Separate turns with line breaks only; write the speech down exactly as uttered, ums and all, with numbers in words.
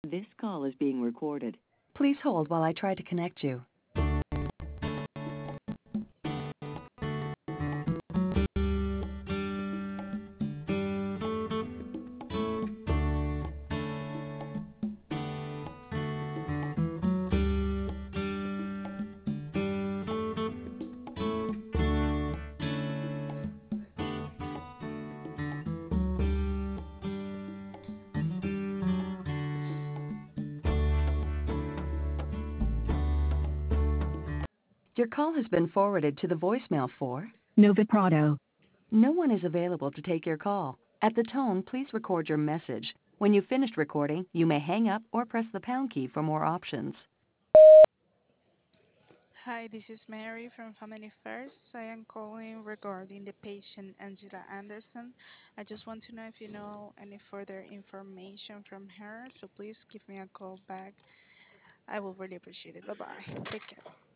This call is being recorded.
Please hold while I try to connect you. Your call has been forwarded to the voicemail for Nova Prado. No one is available to take your call. At the tone, please record your message. When you've finished recording, you may hang up or press the pound key for more options.
Hi, this is Mary from Family First. I am calling regarding the patient Angela Anderson. I just want to know if you know any further information from her, so please give me a call back. I will really appreciate it. Bye bye. Take care.